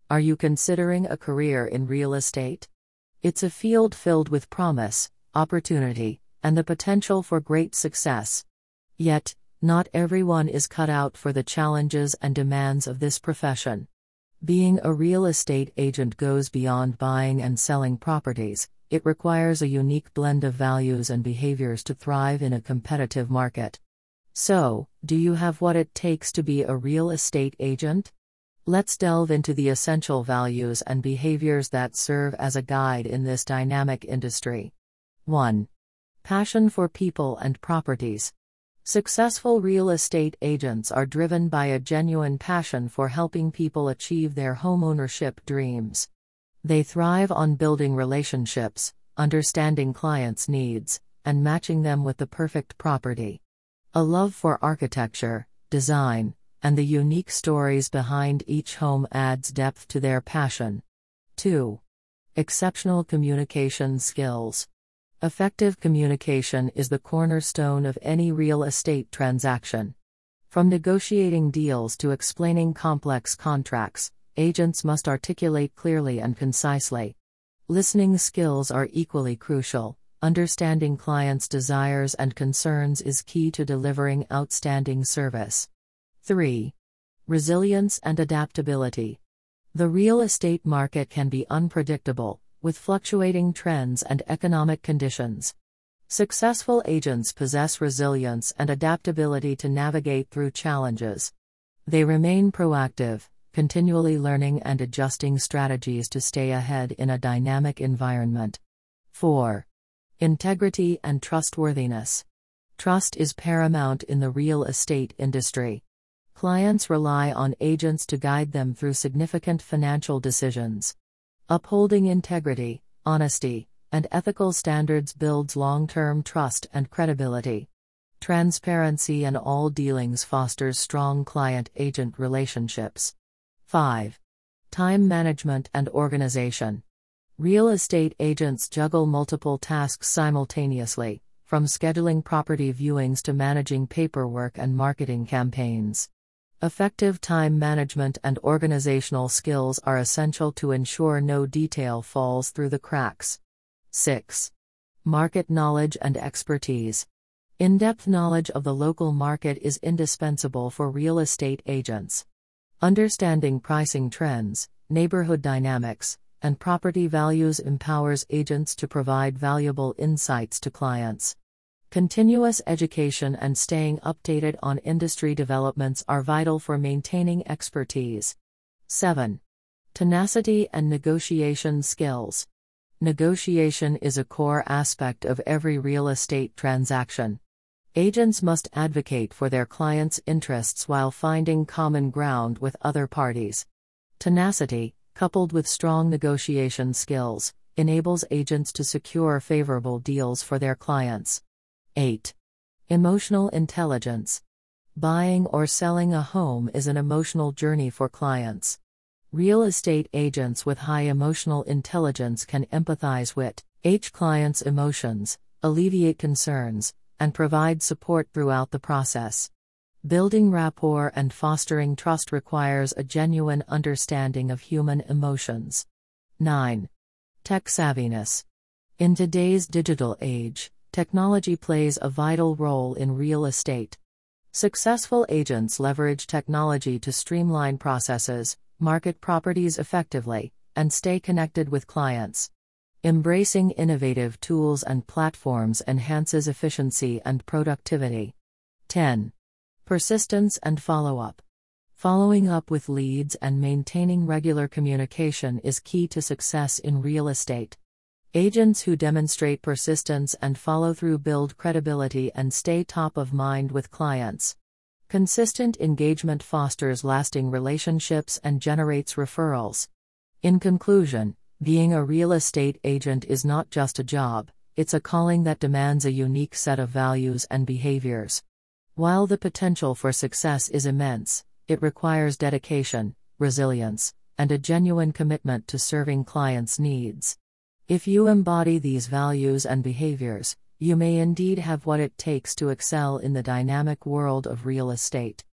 Are you considering a career in real estate? It's a field filled with promise, opportunity, and the potential for great success. Yet, not everyone is cut out for the challenges and demands of this profession. Being a real estate agent goes beyond buying and selling properties. It requires a unique blend of values and behaviors to thrive in a competitive market. So, do you have what it takes to be a real estate agent? Let's delve into the essential values and behaviors that serve as a guide in this dynamic industry. 1. Passion for people and properties. Successful real estate agents are driven by a genuine passion for helping people achieve their homeownership dreams. They thrive on building relationships, understanding clients' needs, and matching them with the perfect property. A love for architecture, design, and the unique stories behind each home adds depth to their passion. 2. Exceptional communication skills. Effective communication is the cornerstone of any real estate transaction. From negotiating deals to explaining complex contracts, agents must articulate clearly and concisely. Listening skills are equally crucial. Understanding clients' desires and concerns is key to delivering outstanding service. 3. Resilience and adaptability. The real estate market can be unpredictable, with fluctuating trends and economic conditions. Successful agents possess resilience and adaptability to navigate through challenges. They remain proactive, continually learning and adjusting strategies to stay ahead in a dynamic environment. 4. Integrity and trustworthiness. Trust is paramount in the real estate industry. Clients rely on agents to guide them through significant financial decisions. Upholding integrity, honesty, and ethical standards builds long-term trust and credibility. Transparency in all dealings fosters strong client-agent relationships. 5. Time management and organization. Real estate agents juggle multiple tasks simultaneously, from scheduling property viewings to managing paperwork and marketing campaigns. Effective time management and organizational skills are essential to ensure no detail falls through the cracks. 6. Market knowledge and expertise. In-depth knowledge of the local market is indispensable for real estate agents. Understanding pricing trends, neighborhood dynamics, and property values empowers agents to provide valuable insights to clients. Continuous education and staying updated on industry developments are vital for maintaining expertise. 7. Tenacity and negotiation skills. Negotiation is a core aspect of every real estate transaction. Agents must advocate for their clients' interests while finding common ground with other parties. Tenacity, coupled with strong negotiation skills, enables agents to secure favorable deals for their clients. 8. Emotional intelligence. Buying or selling a home is an emotional journey for clients. Real estate agents with high emotional intelligence can empathize with each client's emotions, alleviate concerns, and provide support throughout the process. Building rapport and fostering trust requires a genuine understanding of human emotions. 9. Tech savviness. In today's digital age, technology plays a vital role in real estate. Successful agents leverage technology to streamline processes, market properties effectively, and stay connected with clients. Embracing innovative tools and platforms enhances efficiency and productivity. 10. Persistence and follow-up. Following up with leads and maintaining regular communication is key to success in real estate. Agents who demonstrate persistence and follow-through build credibility and stay top of mind with clients. Consistent engagement fosters lasting relationships and generates referrals. In conclusion, being a real estate agent is not just a job, it's a calling that demands a unique set of values and behaviors. While the potential for success is immense, it requires dedication, resilience, and a genuine commitment to serving clients' needs. If you embody these values and behaviors, you may indeed have what it takes to excel in the dynamic world of real estate.